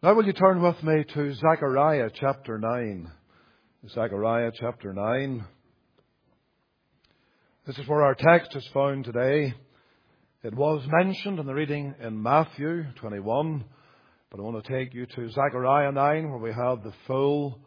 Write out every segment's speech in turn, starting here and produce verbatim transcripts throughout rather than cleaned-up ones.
Now will you turn with me to Zechariah chapter nine. Zechariah chapter nine. This is where our text is found today. It was mentioned in the reading in Matthew twenty-one, but I want to take you to Zechariah nine, where we have the full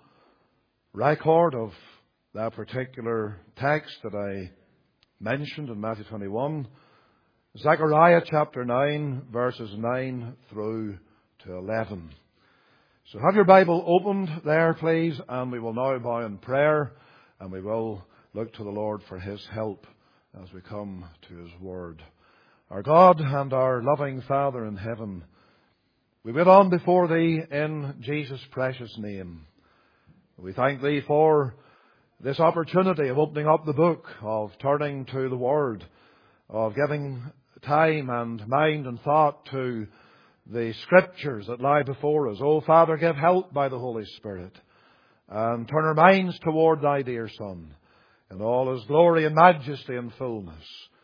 record of that particular text that I mentioned in Matthew twenty-one. Zechariah chapter nine, verses nine through to eleven. So have your Bible opened there, please, and we will now bow in prayer, and we will look to the Lord for His help as we come to His Word. Our God and our loving Father in heaven, we wait on before Thee in Jesus' precious name. We thank Thee for this opportunity of opening up the book, of turning to the Word, of giving time and mind and thought to the Scriptures that lie before us. Oh, Father, give help by the Holy Spirit, and turn our minds toward Thy dear Son in all His glory and majesty and fullness,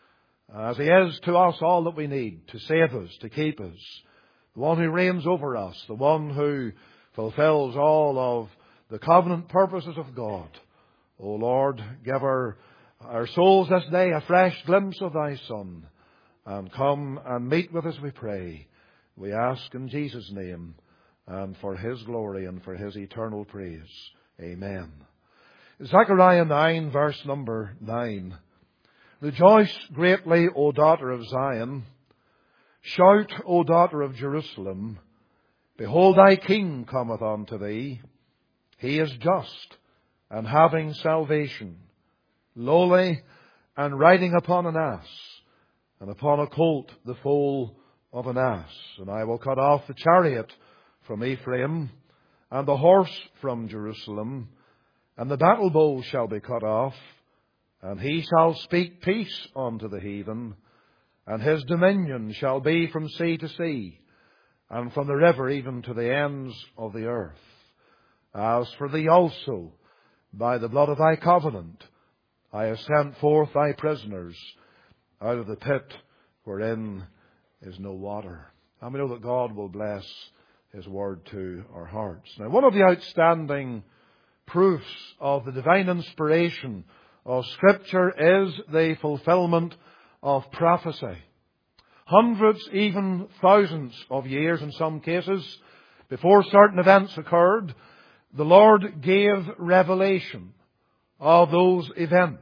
as He is to us all that we need to save us, to keep us, the one who reigns over us, the one who fulfills all of the covenant purposes of God. O Lord, give our, our souls this day a fresh glimpse of Thy Son, and come and meet with us, we pray. We ask in Jesus' name, and for His glory and for His eternal praise. Amen. Zechariah nine, verse number nine. Rejoice greatly, O daughter of Zion. Shout, O daughter of Jerusalem. Behold, thy King cometh unto thee. He is just, and having salvation, lowly, and riding upon an ass, and upon a colt the foal of an ass. And I will cut off the chariot from Ephraim, and the horse from Jerusalem, and the battle bow shall be cut off, and he shall speak peace unto the heathen, and his dominion shall be from sea to sea, and from the river even to the ends of the earth. As for thee also, by the blood of thy covenant, I have sent forth thy prisoners out of the pit wherein is no water. And we know that God will bless His Word to our hearts. Now, one of the outstanding proofs of the divine inspiration of Scripture is the fulfillment of prophecy. Hundreds, even thousands of years in some cases, before certain events occurred, the Lord gave revelation of those events,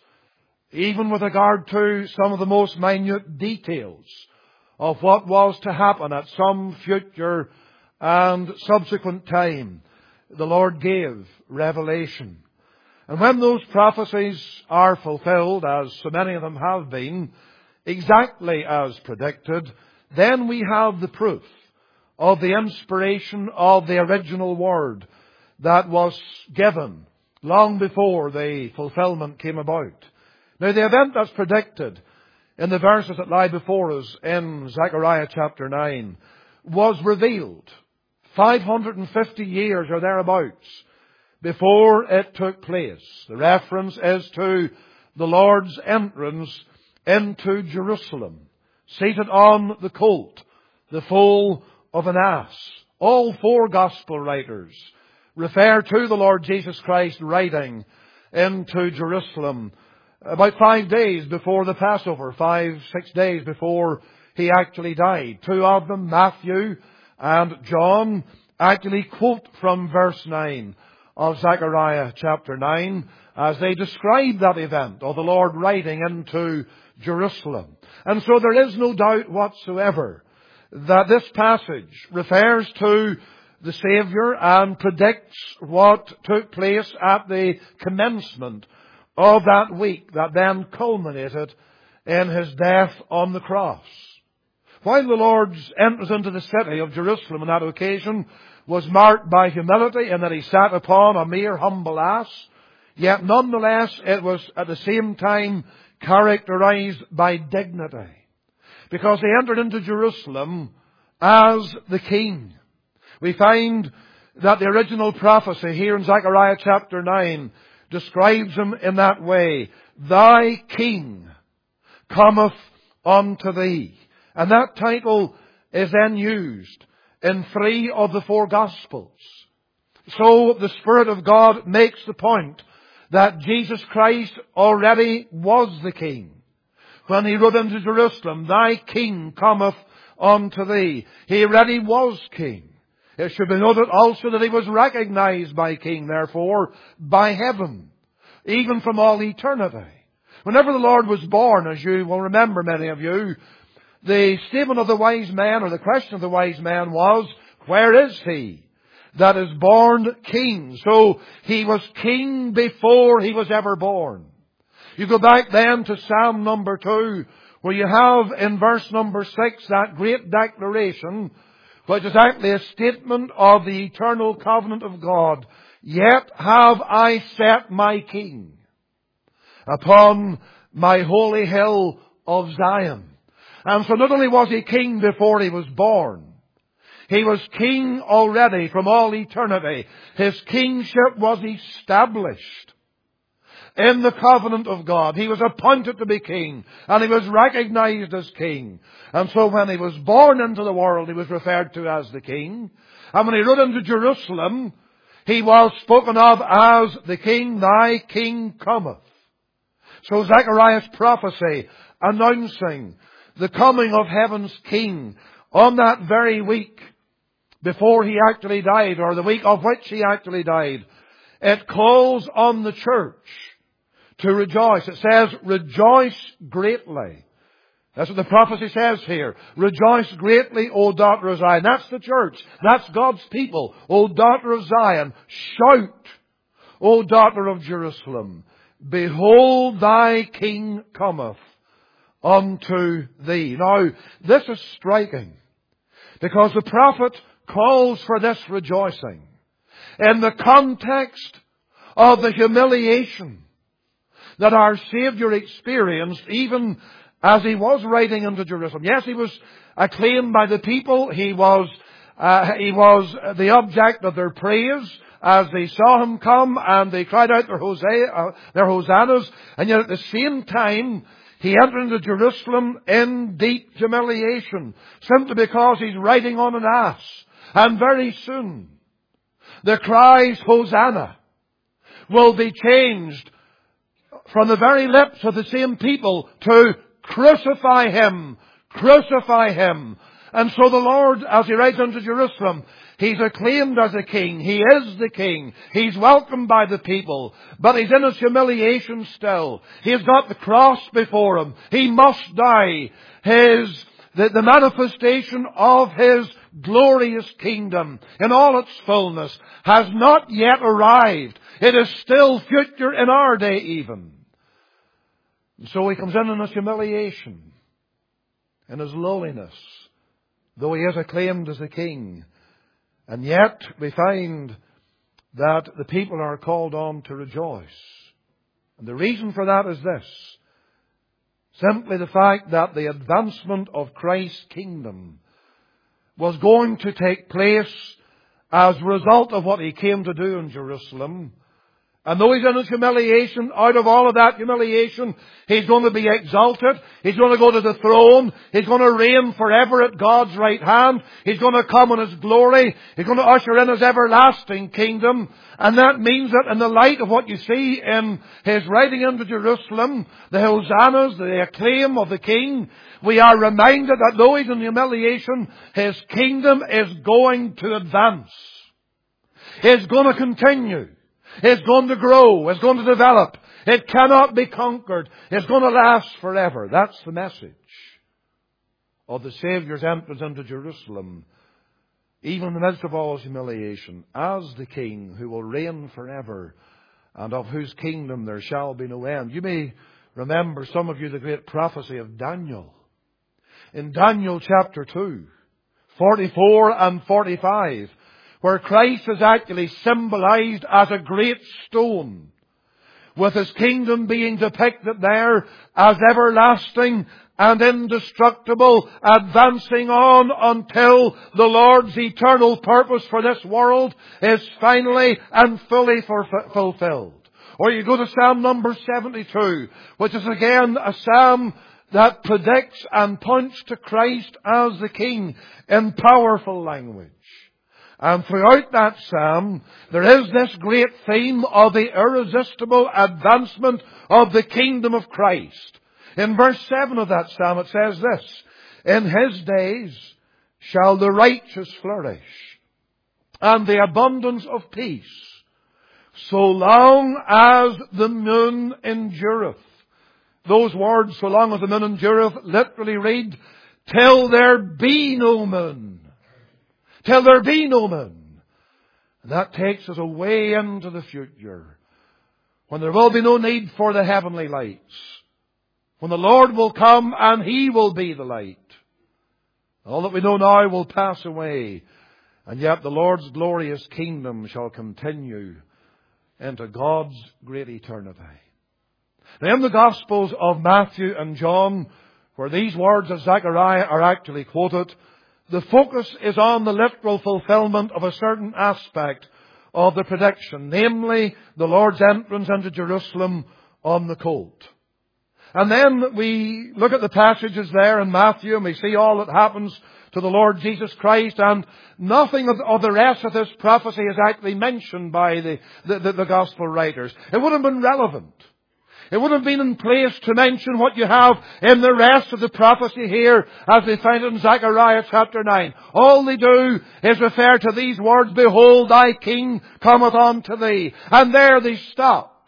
even with regard to some of the most minute details of what was to happen at some future and subsequent time. The Lord gave revelation. And when those prophecies are fulfilled, as so many of them have been, exactly as predicted, then we have the proof of the inspiration of the original Word that was given long before the fulfillment came about. Now, the event that's predicted in the verses that lie before us in Zechariah chapter nine was revealed five hundred fifty years or thereabouts before it took place. The reference is to the Lord's entrance into Jerusalem, seated on the colt, the foal of an ass. All four gospel writers refer to the Lord Jesus Christ riding into Jerusalem about five days before the Passover, five, six days before He actually died. Two of them, Matthew and John, actually quote from verse nine of Zechariah chapter nine as they describe that event of the Lord riding into Jerusalem. And so there is no doubt whatsoever that this passage refers to the Saviour and predicts what took place at the commencement of that week that then culminated in His death on the cross. While the Lord's entrance into the city of Jerusalem on that occasion was marked by humility in that He sat upon a mere humble ass, yet nonetheless it was at the same time characterized by dignity, because He entered into Jerusalem as the King. We find that the original prophecy here in Zechariah chapter nine describes Him in that way. Thy King cometh unto thee. And that title is then used in three of the four Gospels. So the Spirit of God makes the point that Jesus Christ already was the King. When He rode into Jerusalem, Thy King cometh unto thee. He already was King. It should be noted also that He was recognized by King, therefore, by heaven, even from all eternity. Whenever the Lord was born, as you will remember, many of you, the statement of the wise man, or the question of the wise man was, where is He that is born King? So He was King before He was ever born. You go back then to Psalm number two, where you have in verse number six that great declaration, which is actually a statement of the eternal covenant of God. Yet have I set my King upon my holy hill of Zion. And so not only was He King before He was born, He was King already from all eternity. His kingship was established in the covenant of God. He was appointed to be King, and He was recognized as King. And so when He was born into the world, He was referred to as the King. And when He rode into Jerusalem, He was spoken of as the King. Thy King cometh. So Zechariah's prophecy announcing the coming of heaven's King on that very week before He actually died, or the week of which He actually died, it calls on the church to rejoice. It says, rejoice greatly. That's what the prophecy says here. Rejoice greatly, O daughter of Zion. That's the church. That's God's people. O daughter of Zion, shout, O daughter of Jerusalem. Behold, thy King cometh unto thee. Now, this is striking, because the prophet calls for this rejoicing in the context of the humiliation that our Savior experienced even as He was riding into Jerusalem. Yes, He was acclaimed by the people. He was, uh, He was the object of their praise as they saw Him come, and they cried out their, Hosea, uh, their hosannas. And yet at the same time, He entered into Jerusalem in deep humiliation, simply because He's riding on an ass. And very soon, the cries, Hosanna, will be changed from the very lips of the same people to crucify Him, crucify Him. And so the Lord, as He rides into Jerusalem, He's acclaimed as a King. He is the King. He's welcomed by the people. But He's in His humiliation still. He's got the cross before Him. He must die. His, the, the manifestation of His glorious kingdom in all its fullness has not yet arrived. It is still future in our day even. And so He comes in in His humiliation, in His lowliness, though He is acclaimed as a King. And yet we find that the people are called on to rejoice. And the reason for that is this: simply the fact that the advancement of Christ's kingdom was going to take place as a result of what He came to do in Jerusalem. And though He's in His humiliation, out of all of that humiliation, He's going to be exalted. He's going to go to the throne. He's going to reign forever at God's right hand. He's going to come in His glory. He's going to usher in His everlasting kingdom. And that means that in the light of what you see in His riding into Jerusalem, the hosannas, the acclaim of the King, we are reminded that though He's in humiliation, His kingdom is going to advance. It's going to continue. It's going to grow. It's going to develop. It cannot be conquered. It's going to last forever. That's the message of the Saviour's entrance into Jerusalem, even in the midst of all His humiliation, as the King who will reign forever, and of whose kingdom there shall be no end. You may remember, some of you, the great prophecy of Daniel. In Daniel chapter two, forty-four and forty-five, where Christ is actually symbolized as a great stone, with His kingdom being depicted there as everlasting and indestructible, advancing on until the Lord's eternal purpose for this world is finally and fully fulfilled. Or you go to Psalm number seventy-two, which is again a psalm that predicts and points to Christ as the King in powerful language. And throughout that psalm, there is this great theme of the irresistible advancement of the kingdom of Christ. In verse seven of that psalm it says this, "In His days shall the righteous flourish, and the abundance of peace, so long as the moon endureth." Those words, "so long as the moon endureth," literally read, "till there be no moon." Till there be no moon. And that takes us away into the future, when there will be no need for the heavenly lights, when the Lord will come and He will be the light. All that we know now will pass away, and yet the Lord's glorious kingdom shall continue into God's great eternity. Now, in the Gospels of Matthew and John, where these words of Zechariah are actually quoted, the focus is on the literal fulfillment of a certain aspect of the prediction, namely the Lord's entrance into Jerusalem on the colt. And then we look at the passages there in Matthew and we see all that happens to the Lord Jesus Christ, and nothing of, of the rest of this prophecy is actually mentioned by the, the, the, the Gospel writers. It would have been relevant. It would have been in place to mention what you have in the rest of the prophecy here, as we find it in Zechariah chapter nine. All they do is refer to these words, "Behold, thy king cometh unto thee." And there they stop.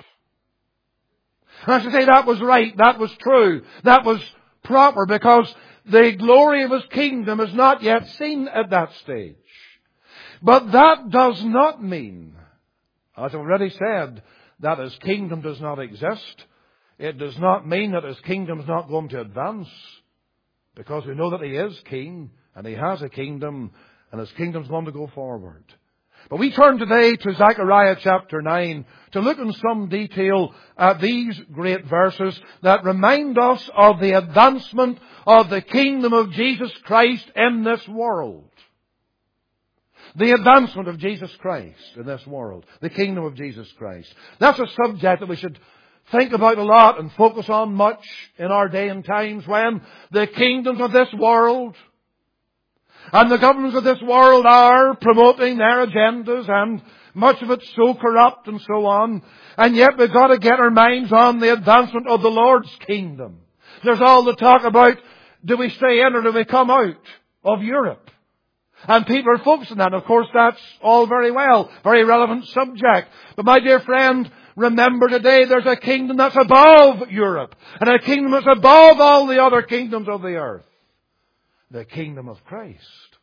And I should say that was right, that was true, that was proper, because the glory of His kingdom is not yet seen at that stage. But that does not mean, as I've already said, that His kingdom does not exist. It does not mean that His kingdom is not going to advance, because we know that He is King and He has a kingdom, and His kingdom is going to go forward. But we turn today to Zechariah chapter nine to look in some detail at these great verses that remind us of the advancement of the kingdom of Jesus Christ in this world. The advancement of Jesus Christ in this world. The kingdom of Jesus Christ. That's a subject that we should think about a lot and focus on much in our day and times, when the kingdoms of this world and the governments of this world are promoting their agendas, and much of it's so corrupt and so on. And yet we've got to get our minds on the advancement of the Lord's kingdom. There's all the talk about, do we stay in or do we come out of Europe? And people are focusing on that. Of course, that's all very well. Very relevant subject. But my dear friend, remember today there's a kingdom that's above Europe. And a kingdom that's above all the other kingdoms of the earth. The kingdom of Christ.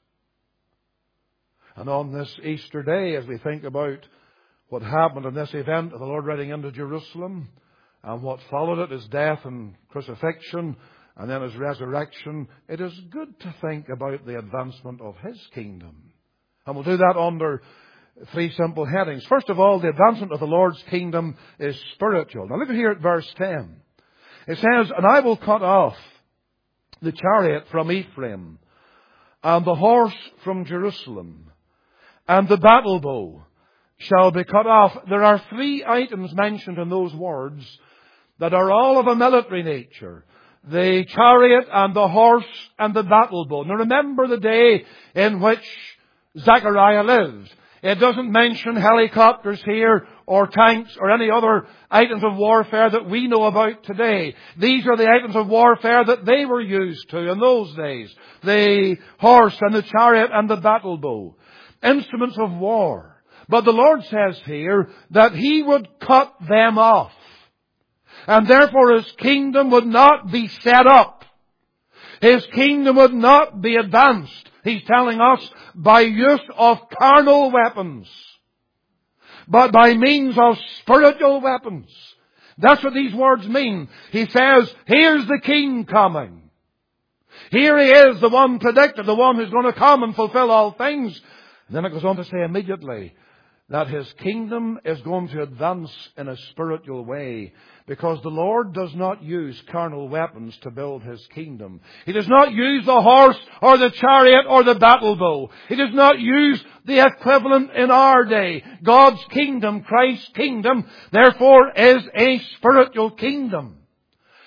And on this Easter day, as we think about what happened in this event of the Lord riding into Jerusalem, and what followed it, His death and crucifixion, and then His resurrection, it is good to think about the advancement of His kingdom. And we'll do that under three simple headings. First of all, the advancement of the Lord's kingdom is spiritual. Now look here at verse ten. It says, "And I will cut off the chariot from Ephraim, and the horse from Jerusalem, and the battle bow shall be cut off." There are three items mentioned in those words that are all of a military nature. The chariot and the horse and the battle bow. Now remember the day in which Zechariah lived. It doesn't mention helicopters here, or tanks, or any other items of warfare that we know about today. These are the items of warfare that they were used to in those days. The horse and the chariot and the battle bow. Instruments of war. But the Lord says here that He would cut them off. And therefore His kingdom would not be set up. His kingdom would not be advanced. He's telling us by use of carnal weapons, but by means of spiritual weapons. That's what these words mean. He says, here's the King coming. Here He is, the one predicted, the one who's going to come and fulfill all things. And then it goes on to say immediately that His kingdom is going to advance in a spiritual way, because the Lord does not use carnal weapons to build His kingdom. He does not use the horse or the chariot or the battle bow. He does not use the equivalent in our day. God's kingdom, Christ's kingdom, therefore is a spiritual kingdom.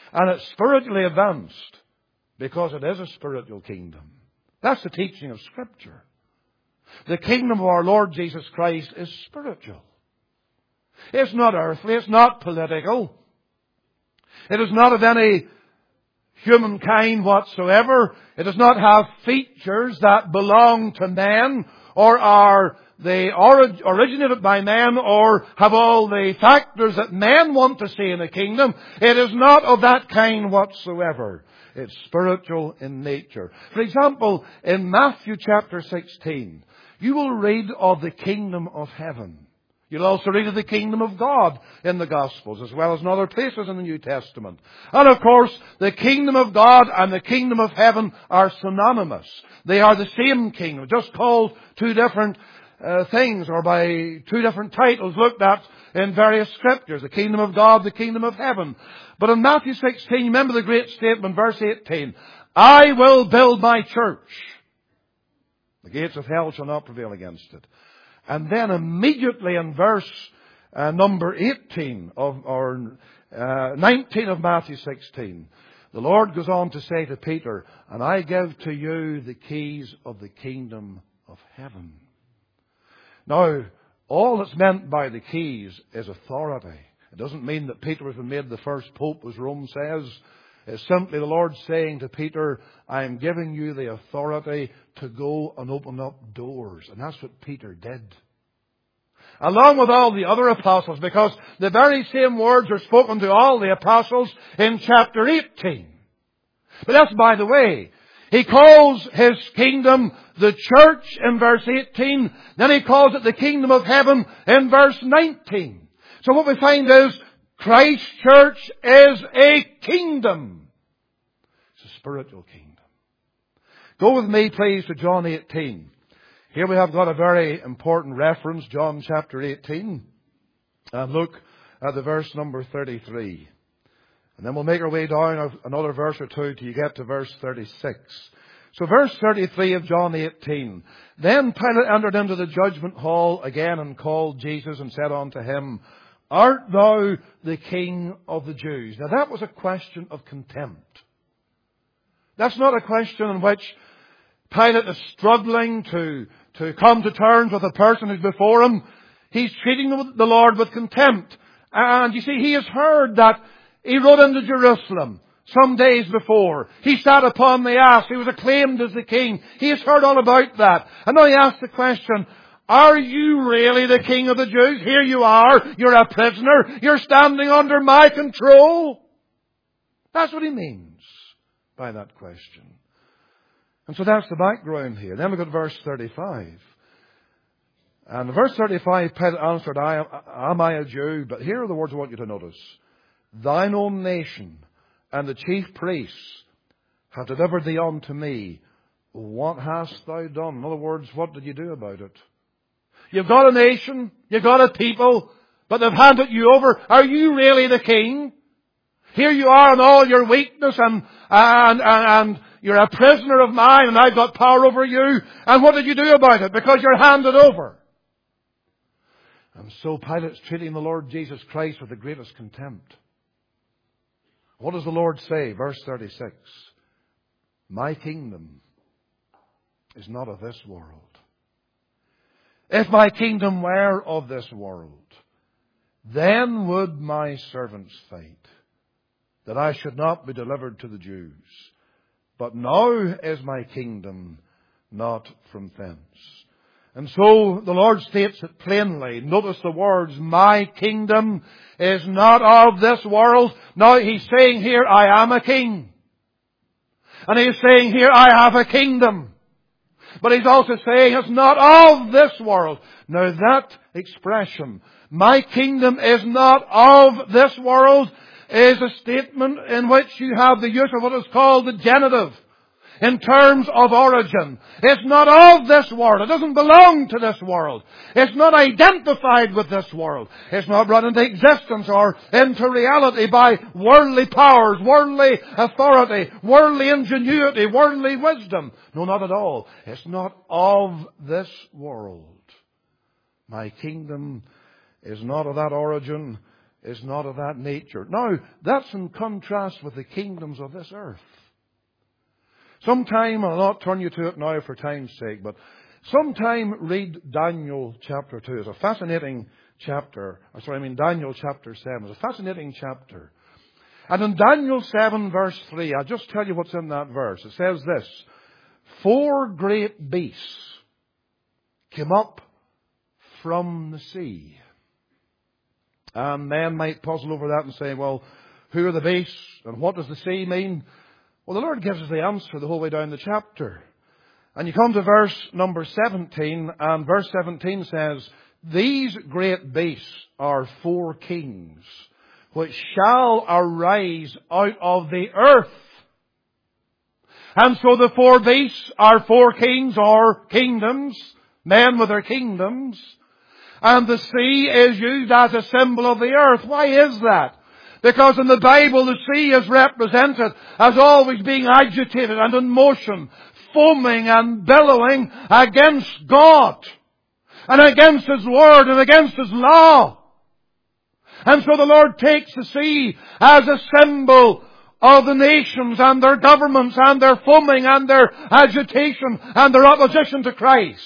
And it's spiritually advanced because it is a spiritual kingdom. That's the teaching of Scripture. The kingdom of our Lord Jesus Christ is spiritual. It's not earthly. It's not political. It is not of any humankind whatsoever. It does not have features that belong to men or are they orig- originated by men or have all the factors that men want to see in a kingdom. It is not of that kind whatsoever. It's spiritual in nature. For example, in Matthew chapter sixteen, you will read of the kingdom of heaven. You'll also read of the kingdom of God in the Gospels, as well as in other places in the New Testament. And of course, the kingdom of God and the kingdom of heaven are synonymous. They are the same kingdom, just called two different uh, things, or by two different titles looked at in various scriptures. The kingdom of God, the kingdom of heaven. But in Matthew sixteen, remember the great statement, verse eighteen, I will build my church. The gates of hell shall not prevail against it. And then immediately in verse uh, number eighteen of, or uh, nineteen of Matthew sixteen, the Lord goes on to say to Peter, and I give to you the keys of the kingdom of heaven. Now, all that's meant by the keys is authority. It doesn't mean that Peter has been made the first pope, as Rome says. It's simply the Lord saying to Peter, I am giving you the authority to go and open up doors. And that's what Peter did. Along with all the other apostles, because the very same words are spoken to all the apostles in chapter eighteen. But that's by the way. He calls His kingdom the church in verse eighteen. Then He calls it the kingdom of heaven in verse nineteen. So what we find is Christ's church is a kingdom. It's a spiritual kingdom. Go with me, please, to John eighteen. Here we have got a very important reference, John chapter eighteen. And look at the verse number thirty-three. And then we'll make our way down another verse or two till you get to verse thirty-six. So verse thirty-three of John eighteen. Then Pilate entered into the judgment hall again and called Jesus and said unto him, Art thou the King of the Jews? Now that was a question of contempt. That's not a question in which Pilate is struggling to, to come to terms with the person who's before him. He's treating the Lord with contempt. And you see, he has heard that he rode into Jerusalem some days before. He sat upon the ass. He was acclaimed as the king. He has heard all about that. And now he asks the question, are you really the King of the Jews? Here you are. You're a prisoner. You're standing under my control. That's what he means by that question. And so that's the background here. Then we got verse thirty-five. And verse thirty-five, Pilate answered, I am, am I a Jew? But here are the words I want you to notice. Thine own nation and the chief priests have delivered thee unto me. What hast thou done? In other words, what did you do about it? You've got a nation, you've got a people, but they've handed you over. Are you really the king? Here you are in all your weakness and, and, and, and you're a prisoner of mine and I've got power over you. And what did you do about it? Because you're handed over. And so Pilate's treating the Lord Jesus Christ with the greatest contempt. What does the Lord say? Verse thirty-six. My kingdom is not of this world. If my kingdom were of this world, then would my servants fight, that I should not be delivered to the Jews. But now is my kingdom not from thence. And so the Lord states it plainly. Notice the words, my kingdom is not of this world. Now He's saying here, I am a king. And He's saying here, I have a kingdom. But He's also saying it's not of this world. Now that expression, my kingdom is not of this world, is a statement in which you have the use of what is called the genitive. In terms of origin. It's not of this world. It doesn't belong to this world. It's not identified with this world. It's not brought into existence or into reality by worldly powers, worldly authority, worldly ingenuity, worldly wisdom. No, not at all. It's not of this world. My kingdom is not of that origin. is not of that nature. Now, that's in contrast with the kingdoms of this earth. Sometime, I'll not turn you to it now for time's sake, but sometime read Daniel chapter two. It's a fascinating chapter. Or sorry, I mean Daniel chapter seven. It's a fascinating chapter. And in Daniel seven verse three, I'll just tell you what's in that verse. It says this: four great beasts came up from the sea. And men might puzzle over that and say, well, who are the beasts and what does the sea mean? Well, the Lord gives us the answer the whole way down the chapter. And you come to verse number seventeen, and verse seventeen says, these great beasts are four kings, which shall arise out of the earth. And so the four beasts are four kings or kingdoms, men with their kingdoms. And the sea is used as a symbol of the earth. Why is that? Because in the Bible the sea is represented as always being agitated and in motion, foaming and billowing against God and against His Word and against His law. And so the Lord takes the sea as a symbol of the nations and their governments and their foaming and their agitation and their opposition to Christ.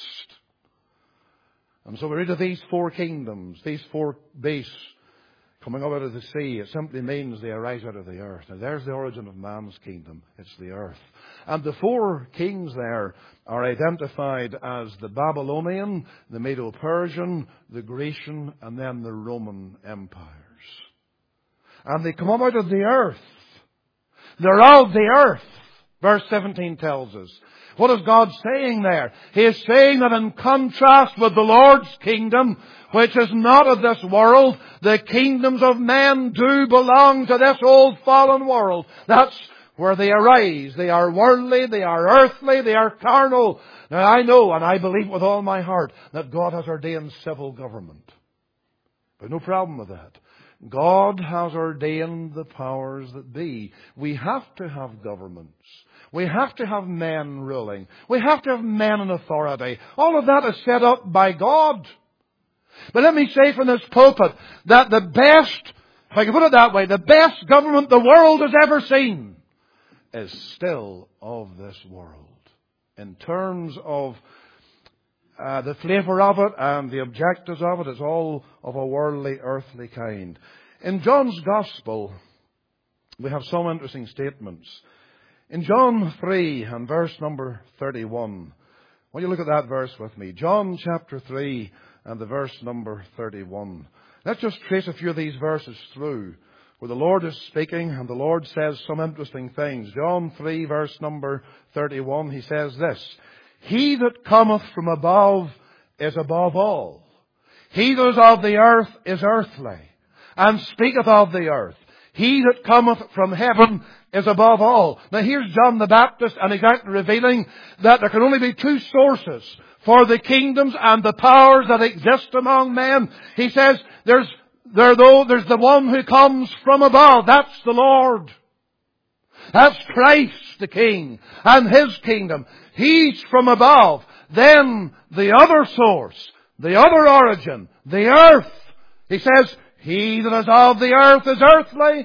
And so we read of these four kingdoms, these four beasts coming up out of the sea. It simply means they arise out of the earth. Now there's the origin of man's kingdom. It's the earth. And the four kings there are identified as the Babylonian, the Medo-Persian, the Grecian, and then the Roman empires. And they come up out of the earth. They're of the earth, verse seventeen tells us. What is God saying there? He is saying that in contrast with the Lord's kingdom, which is not of this world, the kingdoms of men do belong to this old fallen world. That's where they arise. They are worldly, they are earthly, they are carnal. Now I know and I believe with all my heart that God has ordained civil government. But no problem with that. God has ordained the powers that be. We have to have governments. We have to have men ruling. We have to have men in authority. All of that is set up by God. But let me say from this pulpit that the best, if I can put it that way, the best government the world has ever seen is still of this world. In terms of uh, the flavour of it and the objectives of it, it's all of a worldly, earthly kind. In John's Gospel, we have some interesting statements. In John three and verse number thirty-one, will you look at that verse with me? John chapter three and the verse number thirty-one. Let's just trace a few of these verses through where the Lord is speaking and the Lord says some interesting things. John three verse number thirty-one, He says this: He that cometh from above is above all. He that is of the earth is earthly, and speaketh of the earth. He that cometh from heaven is above all. Now here's John the Baptist, and he's actually revealing that there can only be two sources for the kingdoms and the powers that exist among men. He says there's there though there's the one who comes from above. That's the Lord. That's Christ the King and His kingdom. He's from above. Then the other source, the other origin, the earth. He says, He that is of the earth is earthly.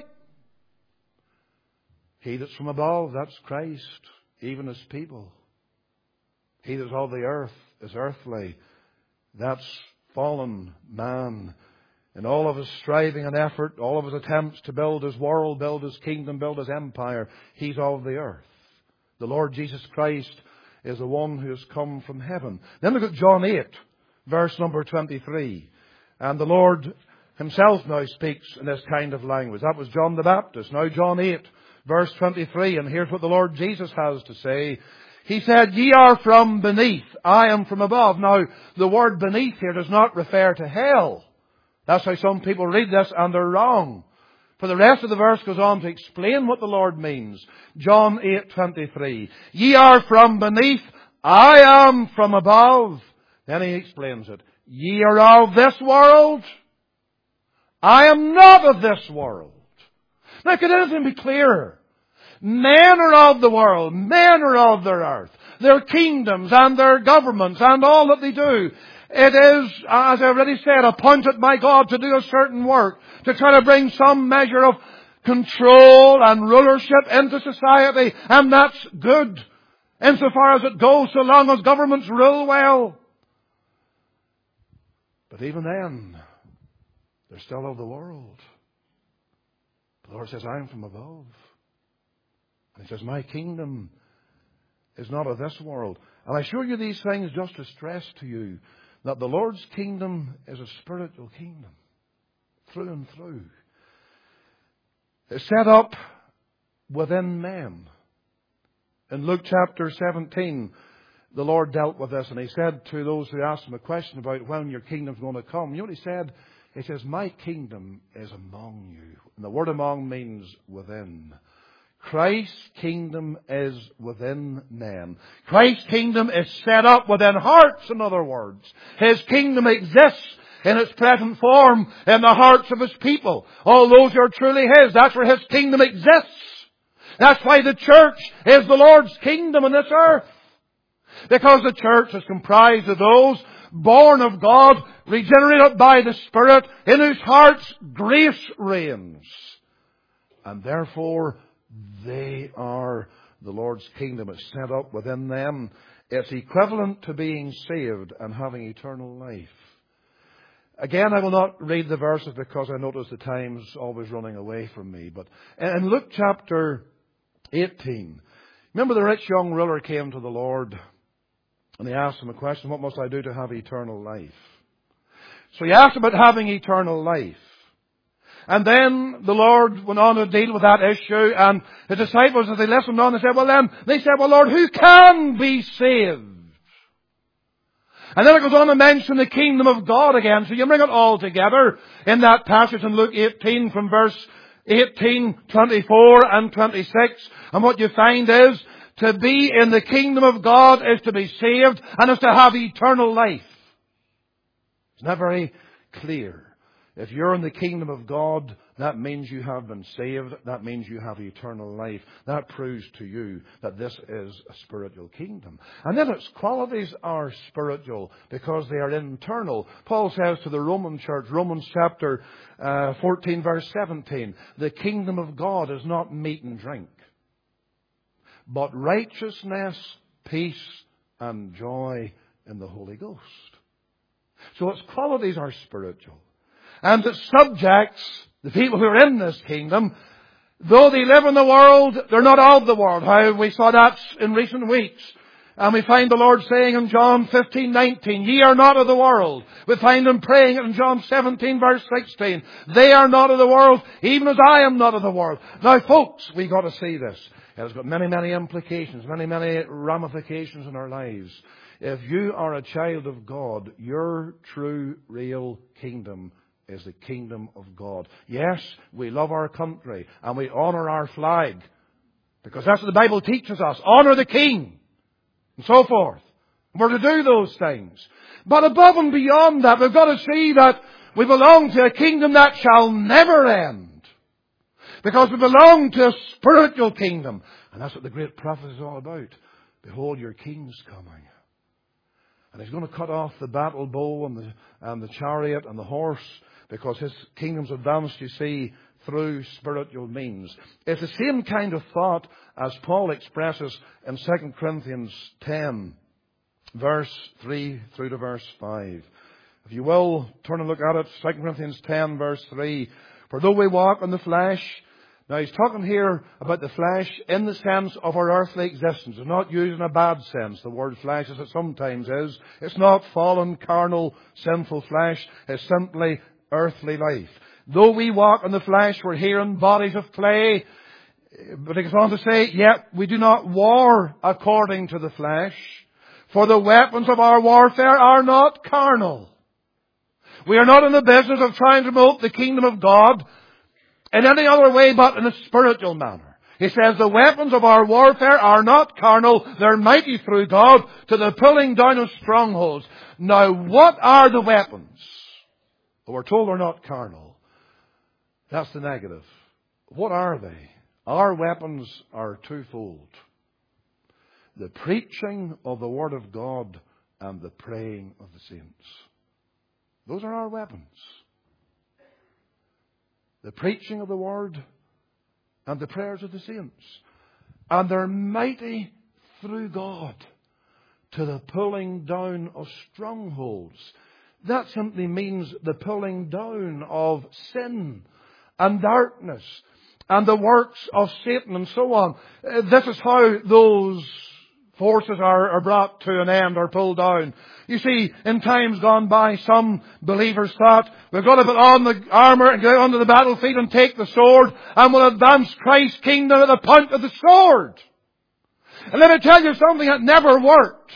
He that's from above, that's Christ, even as people. He that's of the earth is earthly. That's fallen man. In all of his striving and effort, all of his attempts to build his world, build his kingdom, build his empire, he's of the earth. The Lord Jesus Christ is the one who has come from heaven. Then look at John eight, verse number twenty-three. And the Lord Himself now speaks in this kind of language. That was John the Baptist. Now John eight, verse twenty-three. And here's what the Lord Jesus has to say. He said, Ye are from beneath, I am from above. Now, the word beneath here does not refer to hell. That's how some people read this, and they're wrong. For the rest of the verse goes on to explain what the Lord means. John eight twenty-three. Ye are from beneath, I am from above. Then He explains it. Ye are of this world, I am not of this world. Now, could anything be clearer? Men are of the world. Men are of their earth. Their kingdoms and their governments and all that they do. It is, as I already said, appointed by God to do a certain work, to try to bring some measure of control and rulership into society, and that's good, insofar as it goes, so long as governments rule well. But even then, they're still of the world. The Lord says, I am from above. And He says, my kingdom is not of this world. And I show you these things just to stress to you that the Lord's kingdom is a spiritual kingdom, through and through. It's set up within men. In Luke chapter seventeen, the Lord dealt with this, and He said to those who asked Him a question about when your kingdom's going to come, you know what He said? He says, my kingdom is among you. And the word among means within. Christ's kingdom is within men. Christ's kingdom is set up within hearts, in other words. His kingdom exists in its present form in the hearts of His people. All those who are truly His, that's where His kingdom exists. That's why the church is the Lord's kingdom on this earth. Because the church is comprised of those born of God, regenerated by the Spirit, in whose hearts grace reigns. And therefore, they are the Lord's kingdom. It's set up within them. It's equivalent to being saved and having eternal life. Again, I will not read the verses because I notice the time's always running away from me. But in Luke chapter eighteen, remember the rich young ruler came to the Lord and He asked Him a question, what must I do to have eternal life? So He asked about having eternal life. And then the Lord went on to deal with that issue, and His disciples, as they listened on, they said, well then, they said, well Lord, who can be saved? And then it goes on to mention the kingdom of God again. So you bring it all together in that passage in Luke eighteen from verse eighteen, twenty-four and twenty-six. And what you find is, to be in the kingdom of God is to be saved and is to have eternal life. It's not very clear. If you're in the kingdom of God, that means you have been saved. That means you have eternal life. That proves to you that this is a spiritual kingdom. And then its qualities are spiritual because they are internal. Paul says to the Roman church, Romans chapter uh, fourteen, verse seventeen, the kingdom of God is not meat and drink, but righteousness, peace, and joy in the Holy Ghost. So its qualities are spiritual. And its subjects, the people who are in this kingdom, though they live in the world, they're not of the world. How we saw that in recent weeks. And we find the Lord saying in John fifteen, nineteen, ye are not of the world. We find Him praying in John seventeen, verse sixteen, they are not of the world, even as I am not of the world. Now folks, we got to see this. It has got many, many implications, many, many ramifications in our lives. If you are a child of God, your true, real kingdom is the kingdom of God. Yes, we love our country and we honour our flag because that's what the Bible teaches us. Honour the King and so forth. We're to do those things. But above and beyond that, we've got to see that we belong to a kingdom that shall never end. Because we belong to a spiritual kingdom. And that's what the great prophet is all about. Behold, your king's coming. And He's going to cut off the battle bow and the, and the chariot and the horse, because His kingdom's advanced, you see, through spiritual means. It's the same kind of thought as Paul expresses in Second Corinthians ten, verse three through to verse five. If you will, turn and look at it. Second Corinthians ten, verse three. For though we walk in the flesh... Now he's talking here about the flesh in the sense of our earthly existence. It's not used in a bad sense, the word flesh, as it sometimes is. It's not fallen, carnal, sinful flesh. It's simply earthly life. Though we walk in the flesh, we're here in bodies of clay. But it goes on to say, yet we do not war according to the flesh. For the weapons of our warfare are not carnal. We are not in the business of trying to promote the kingdom of God in any other way but in a spiritual manner. He says the weapons of our warfare are not carnal, they're mighty through God to the pulling down of strongholds. Now what are the weapons? Well, we're told they're not carnal. That's the negative. What are they? Our weapons are twofold. The preaching of the Word of God and the praying of the saints. Those are our weapons. The preaching of the Word and the prayers of the saints. And they're mighty through God to the pulling down of strongholds. That simply means the pulling down of sin and darkness and the works of Satan and so on. This is how those forces are, are brought to an end or pulled down. You see, in times gone by, some believers thought, we've got to put on the armour and get out onto the battlefield and take the sword, and we'll advance Christ's kingdom at the point of the sword. And let me tell you something that never worked.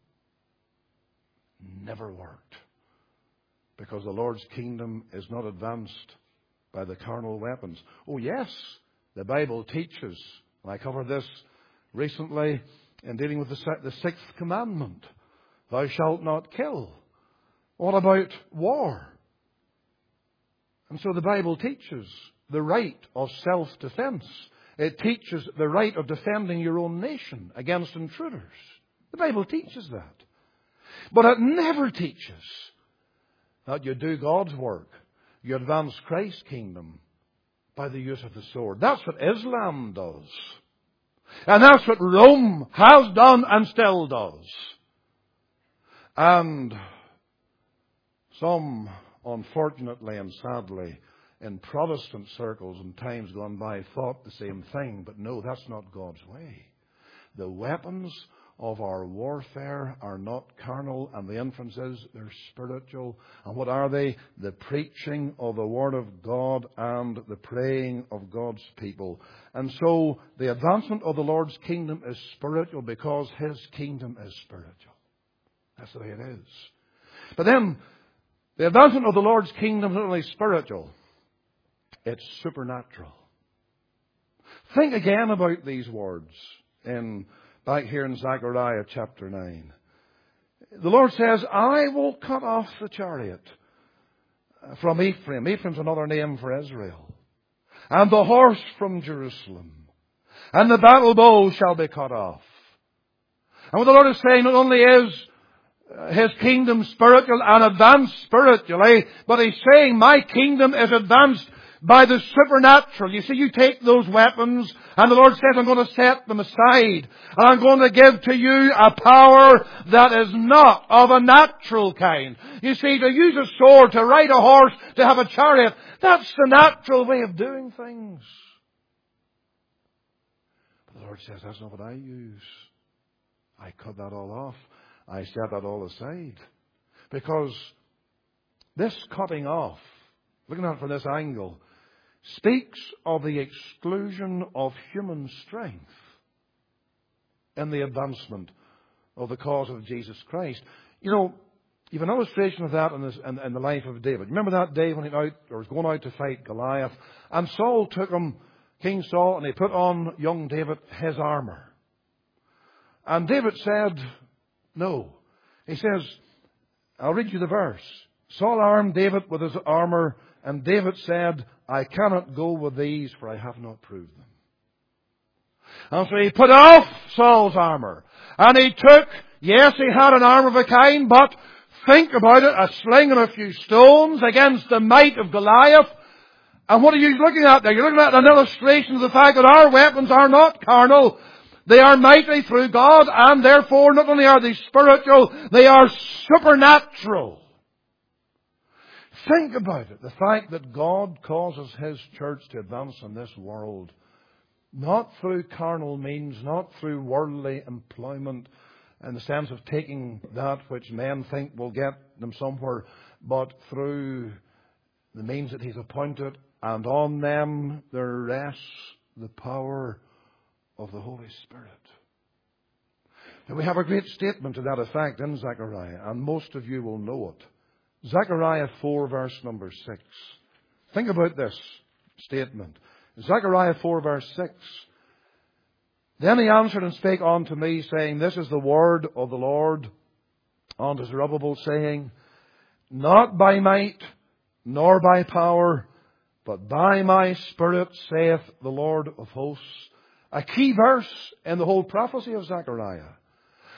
Never worked. Because the Lord's kingdom is not advanced by the carnal weapons. Oh yes, the Bible teaches, and I covered this recently in dealing with the, the sixth commandment. Thou shalt not kill. What about war? And so the Bible teaches the right of self-defense. It teaches the right of defending your own nation against intruders. The Bible teaches that. But it never teaches that you do God's work. You advance Christ's kingdom by the use of the sword. That's what Islam does. And that's what Rome has done and still does. And some, unfortunately and sadly, in Protestant circles in times gone by, thought the same thing. But no, that's not God's way. The weapons of our warfare are not carnal, and the inference is they're spiritual. And what are they? The preaching of the Word of God and the praying of God's people. And so the advancement of the Lord's kingdom is spiritual because His kingdom is spiritual. That's the way it is. But then, the advancement of the Lord's kingdom is not only spiritual, it's supernatural. Think again about these words in back here in Zechariah chapter nine. The Lord says, I will cut off the chariot from Ephraim. Ephraim's another name for Israel. And the horse from Jerusalem. And the battle bow shall be cut off. And what the Lord is saying not only is His kingdom spiritual and advanced spiritually, but He's saying my kingdom is advanced by the supernatural. You see, you take those weapons, and the Lord says, I'm going to set them aside, and I'm going to give to you a power that is not of a natural kind. You see, to use a sword, to ride a horse, to have a chariot, that's the natural way of doing things. But the Lord says, that's not what I use. I cut that all off. I set that all aside. Because this cutting off, looking at it from this angle, speaks of the exclusion of human strength in the advancement of the cause of Jesus Christ. You know, you have an illustration of that in, this, in, in the life of David. Remember that day when he went out, or was going out to fight Goliath, and Saul took him, King Saul, and he put on young David his armour. And David said, no. He says, I'll read you the verse. Saul armed David with his armour, and David said, I cannot go with these, for I have not proved them. And so he put off Saul's armour. And he took, yes, he had an armour of a kind, but think about it, a sling and a few stones against the might of Goliath. And what are you looking at there? You're looking at an illustration of the fact that our weapons are not carnal. They are mighty through God, and therefore not only are they spiritual, they are supernatural. Think about it. The fact that God causes His church to advance in this world, not through carnal means, not through worldly employment, in the sense of taking that which men think will get them somewhere, but through the means that He's appointed, and on them there rests the power of the Holy Spirit. Now, we have a great statement to that effect in Zechariah, and most of you will know it. Zechariah four, verse number six. Think about this statement. Zechariah four, verse six. Then he answered and spake unto me, saying, This is the word of the Lord unto Zerubbabel, saying, Not by might, nor by power, but by my Spirit, saith the Lord of hosts. A key verse in the whole prophecy of Zechariah.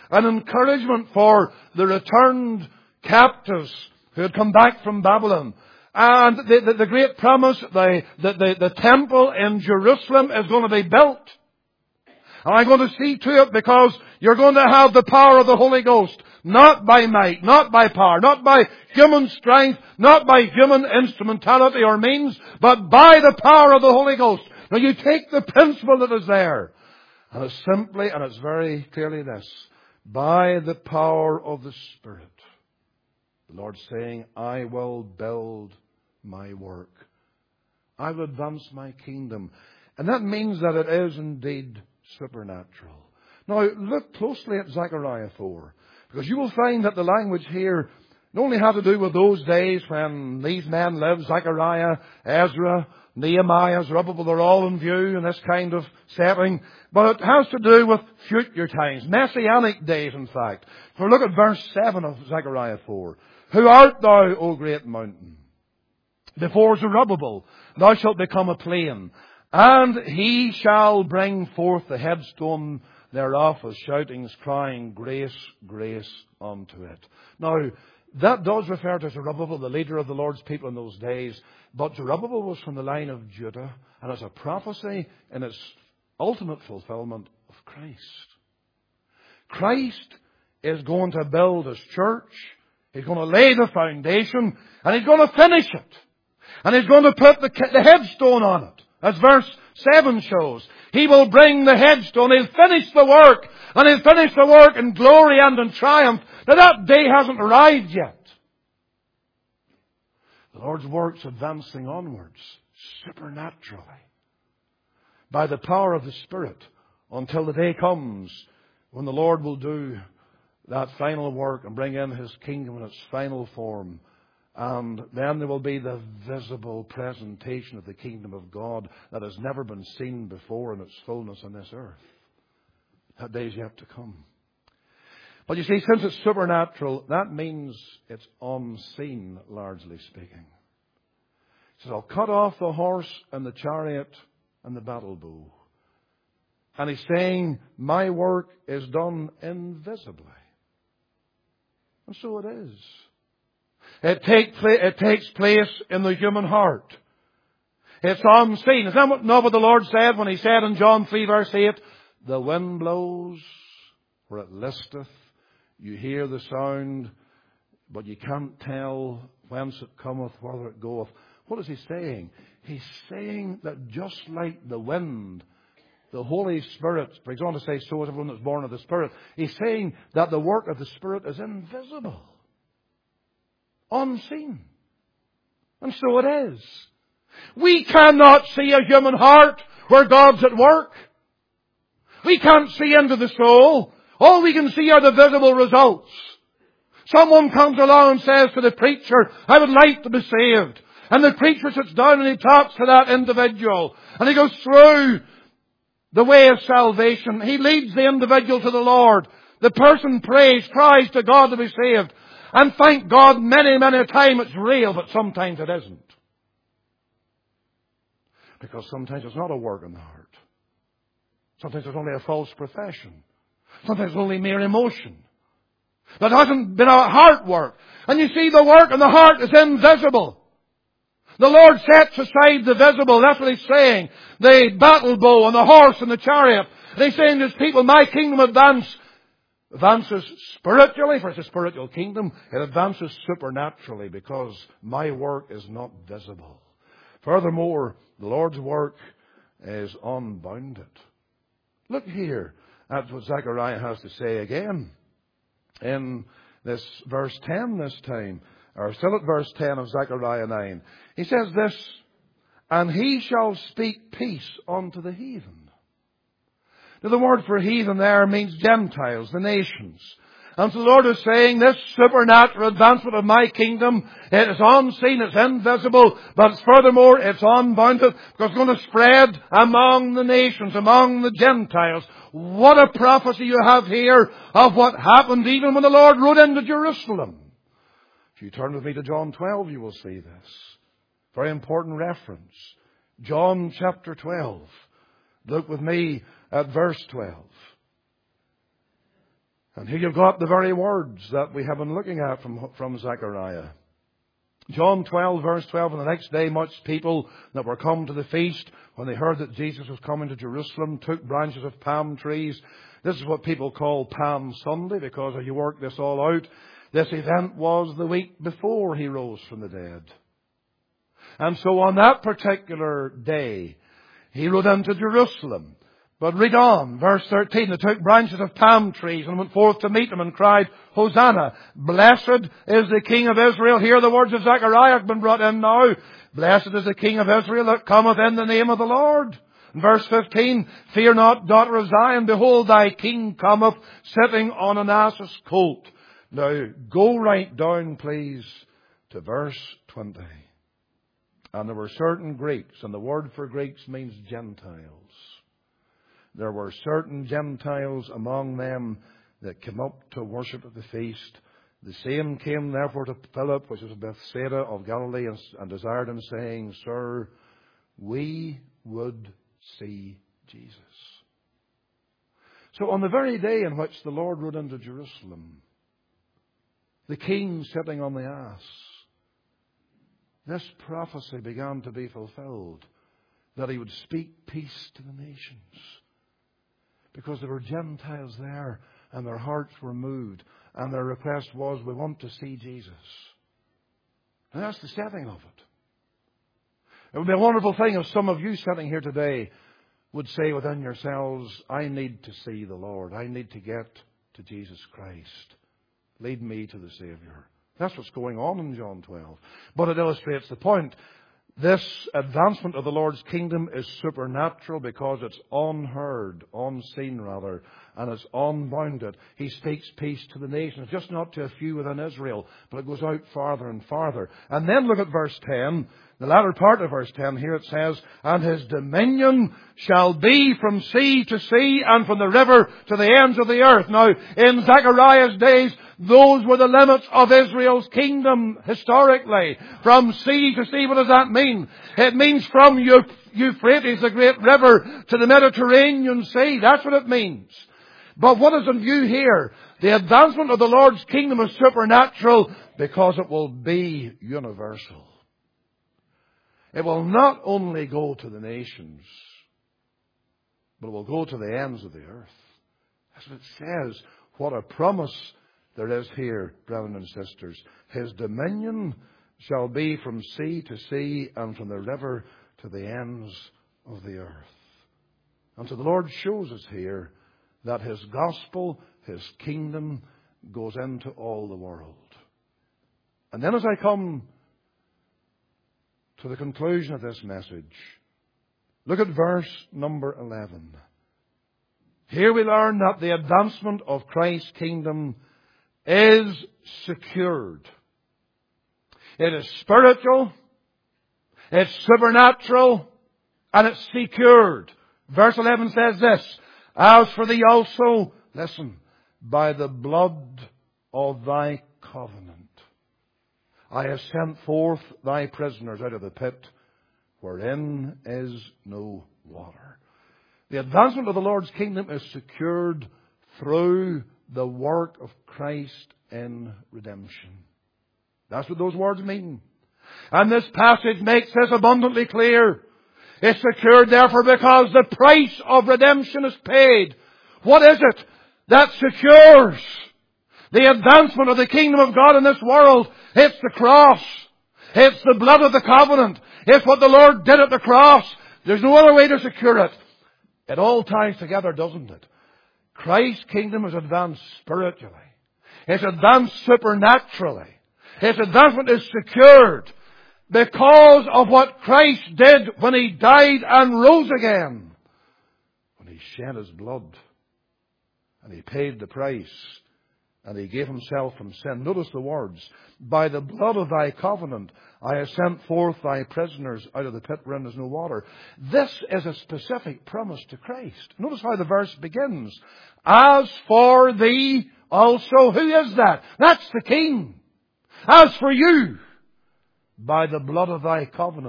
an encouragement for the returned captives who had come back from Babylon. And the, the, the great promise, the, the, the, the temple in Jerusalem is going to be built. And I'm going to see to it because you're going to have the power of the Holy Ghost. Not by might, not by power, not by human strength, not by human instrumentality or means, but by the power of the Holy Ghost. Now you take the principle that is there, and it's simply, and it's very clearly this, by the power of the Spirit. The Lord's saying, I will build my work. I will advance my kingdom. And that means that it is indeed supernatural. Now look closely at Zechariah four. Because you will find that the language here not only had to do with those days when these men lived, Zechariah, Ezra, Nehemiah, Zerubbabel, they're all in view in this kind of setting, but it has to do with future times, messianic days in fact. For look at verse seven of Zechariah four. Who art thou, O great mountain? Before Zerubbabel thou shalt become a plain, and he shall bring forth the headstone thereof with shoutings, crying, grace, grace unto it. Now, that does refer to Zerubbabel, the leader of the Lord's people in those days. But Zerubbabel was from the line of Judah, and it's a prophecy in its ultimate fulfillment of Christ. Christ is going to build His church. He's going to lay the foundation, and He's going to finish it. And He's going to put the, the headstone on it, as verse seven shows. He will bring the headstone. He'll finish the work. And He'll finish the work in glory and in triumph. Now that day hasn't arrived yet. The Lord's work's advancing onwards, supernaturally, by the power of the Spirit, until the day comes when the Lord will do that final work and bring in His kingdom in its final form. And then there will be the visible presentation of the kingdom of God that has never been seen before in its fullness on this earth. That day is yet to come. But you see, since it's supernatural, that means it's unseen, largely speaking. He says, I'll cut off the horse and the chariot and the battle bow. And He's saying, my work is done invisibly. And so it is. It, take pla- it takes place in the human heart. It's unseen. Is that what, not what the Lord said when He said in John three verse eight, the wind blows where it listeth. You hear the sound, but you can't tell whence it cometh, whither it goeth. What is He saying? He's saying that just like the wind, the Holy Spirit, for example, to say, so is everyone that's born of the Spirit. He's saying that the work of the Spirit is invisible. Unseen. And so it is. We cannot see a human heart where God's at work. We can't see into the soul. All we can see are the visible results. Someone comes along and says to the preacher, I would like to be saved. And the preacher sits down and he talks to that individual. And he goes through the way of salvation. He leads the individual to the Lord. The person prays, cries to God to be saved. And thank God many, many a time it's real, but sometimes it isn't. Because sometimes it's not a work in the heart. Sometimes it's only a false profession. Sometimes it's only mere emotion. That hasn't been a heart work. And you see, the work in the heart is invisible. The Lord sets aside the visible. That's what He's saying. The battle bow and the horse and the chariot. And He's saying to His people, my kingdom advance. Advances spiritually, for it's a spiritual kingdom. It advances supernaturally because my work is not visible. Furthermore, the Lord's work is unbounded. Look here at what Zechariah has to say again. In this verse ten this time, or still at verse ten of Zechariah nine. He says this, and He shall speak peace unto the heathen. Now the word for heathen there means Gentiles, the nations. And so the Lord is saying this supernatural advancement of my kingdom, it is unseen, it's invisible, but furthermore it's unbounded because it's going to spread among the nations, among the Gentiles. What a prophecy you have here of what happened even when the Lord rode into Jerusalem. If you turn with me to John twelve, you will see this. Very important reference. John chapter twelve. Look with me at verse twelve. And here you've got the very words that we have been looking at from, from Zechariah. John twelve, verse twelve, and the next day much people that were come to the feast, when they heard that Jesus was coming to Jerusalem, took branches of palm trees. This is what people call Palm Sunday, because if you work this all out, this event was the week before he rose from the dead. And so on that particular day, he rode into Jerusalem. But read on, verse thirteen, they took branches of palm trees and went forth to meet him and cried, Hosanna! Blessed is the King of Israel. Here the words of Zechariah have been brought in now. Blessed is the King of Israel that cometh in the name of the Lord. And verse fifteen, fear not, daughter of Zion, behold thy King cometh, sitting on an ass's colt. Now, go right down, please, to verse twenty. And there were certain Greeks, and the word for Greeks means Gentiles. There were certain Gentiles among them that came up to worship at the feast. The same came therefore to Philip, which was Bethsaida of Galilee, and, and desired him, saying, Sir, we would see Jesus. So on the very day in which the Lord rode into Jerusalem, the King sitting on the ass, this prophecy began to be fulfilled, that he would speak peace to the nations. Because there were Gentiles there, and their hearts were moved, and their request was, we want to see Jesus. And that's the setting of it. It would be a wonderful thing if some of you sitting here today would say within yourselves, I need to see the Lord. I need to get to Jesus Christ. Lead me to the Savior. That's what's going on in John twelve. But it illustrates the point. This advancement of the Lord's kingdom is supernatural because it's unheard, unseen rather, and it's unbounded. He speaks peace to the nations, just not to a few within Israel, but it goes out farther and farther. And then look at verse ten. The latter part of verse ten here it says, and his dominion shall be from sea to sea and from the river to the ends of the earth. Now, in Zechariah's days, those were the limits of Israel's kingdom historically. From sea to sea, what does that mean? It means from Euphrates, the great river, to the Mediterranean Sea. That's what it means. But what is in view here? The advancement of the Lord's kingdom is supernatural because it will be universal. It will not only go to the nations, but it will go to the ends of the earth. That's what it says. What a promise there is here, brethren and sisters. His dominion shall be from sea to sea and from the river to the ends of the earth. And so the Lord shows us here that His gospel, His kingdom, goes into all the world. And then as I come to the conclusion of this message, look at verse number eleven. Here we learn that the advancement of Christ's kingdom is secured. It is spiritual, it's supernatural, and it's secured. Verse eleven says this, as for thee also, listen, by the blood of thy covenant, I have sent forth thy prisoners out of the pit, wherein is no water. The advancement of the Lord's kingdom is secured through the work of Christ in redemption. That's what those words mean. And this passage makes this abundantly clear. It's secured therefore because the price of redemption is paid. What is it that secures the advancement of the kingdom of God in this world? It's the cross. It's the blood of the covenant. It's what the Lord did at the cross. There's no other way to secure it. It all ties together, doesn't it? Christ's kingdom is advanced spiritually. It's advanced supernaturally. Its advancement is secured because of what Christ did when He died and rose again. When He shed His blood and He paid the price and He gave Himself from sin. Notice the words, by the blood of thy covenant I have sent forth thy prisoners out of the pit wherein is no water. This is a specific promise to Christ. Notice how the verse begins. As for thee also, who is that? That's the King. As for you, by the blood of thy covenant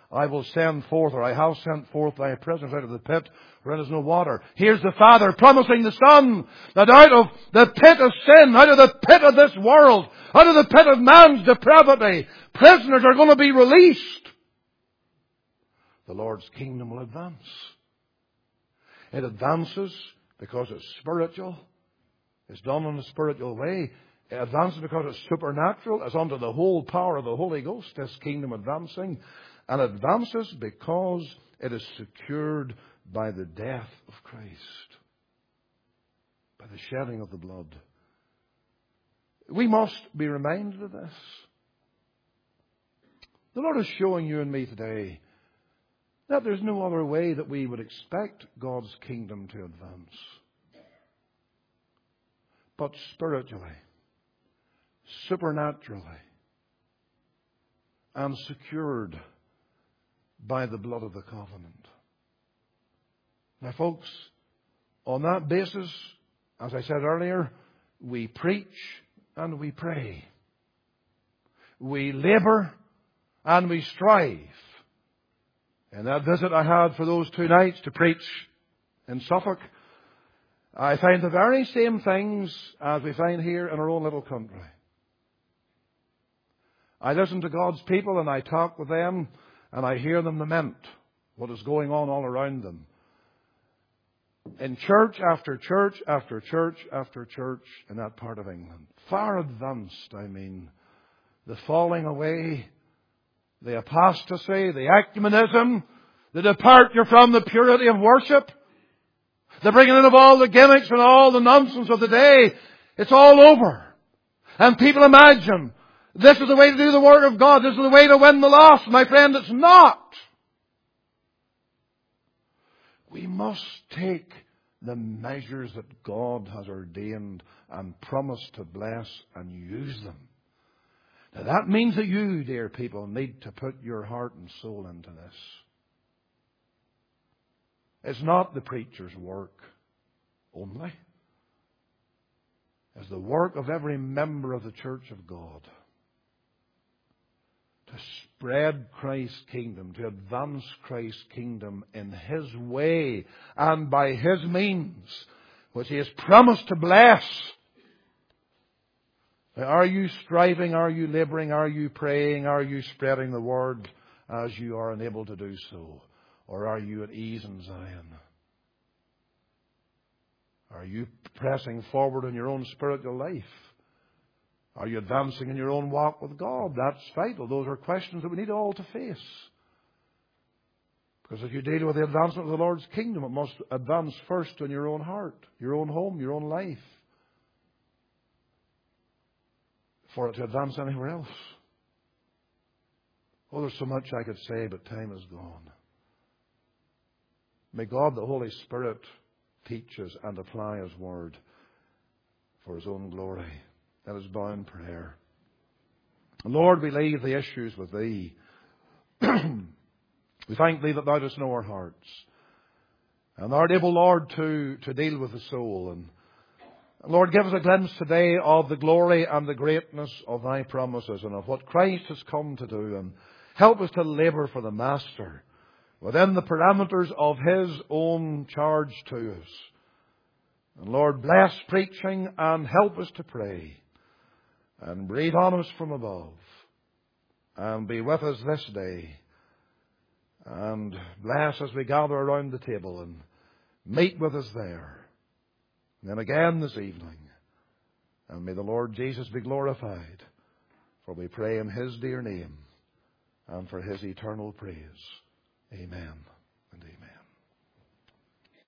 I will send forth, or I have sent forth thy prisoners out of the pit wherein is no water. Here's the Father promising the Son that out of the pit of sin, out of the pit of this world, out of the pit of man's depravity, prisoners are going to be released. The Lord's kingdom will advance. It advances because it's spiritual. It's done in a spiritual way. It advances because it's supernatural. It's under the whole power of the Holy Ghost, this kingdom advancing. And advances because it is secured by the death of Christ, by the shedding of the blood. We must be reminded of this. The Lord is showing you and me today that there's no other way that we would expect God's kingdom to advance but spiritually, supernaturally, and secured by the blood of the covenant. Now, folks, on that basis, as I said earlier, we preach and we pray. We labour and we strive. In that visit I had for those two nights to preach in Suffolk, I find the very same things as we find here in our own little country. I listen to God's people and I talk with them and I hear them lament what is going on all around them. In church after church after church after church in that part of England. Far advanced, I mean. The falling away, the apostasy, the ecumenism, the departure from the purity of worship, the bringing in of all the gimmicks and all the nonsense of the day. It's all over. And people imagine this is the way to do the work of God. This is the way to win the lost. My friend, it's not. We must take the measures that God has ordained and promised to bless and use them. Now that means that you, dear people, need to put your heart and soul into this. It's not the preacher's work only. It's the work of every member of the Church of God to spread Christ's kingdom, to advance Christ's kingdom in His way and by His means, which He has promised to bless. Are you striving? Are you labouring? Are you praying? Are you spreading the word as you are unable to do so? Or are you at ease in Zion? Are you pressing forward in your own spiritual life? Are you advancing in your own walk with God? That's vital. Those are questions that we need all to face. Because if you deal with the advancement of the Lord's kingdom, it must advance first in your own heart, your own home, your own life, for it to advance anywhere else. Oh, there's so much I could say, but time is gone. May God, the Holy Spirit, teach us and apply His word for His own glory. Let us bow in prayer. Lord, we leave the issues with Thee. We thank Thee that Thou dost know our hearts. And Thou art able, Lord, to, to deal with the soul. And Lord, give us a glimpse today of the glory and the greatness of Thy promises and of what Christ has come to do. And help us to labour for the Master within the parameters of His own charge to us. And Lord, bless preaching and help us to pray. And breathe on us from above. And be with us this day. And bless as we gather around the table and meet with us there. And then again this evening. And may the Lord Jesus be glorified. For we pray in His dear name and for His eternal praise. Amen.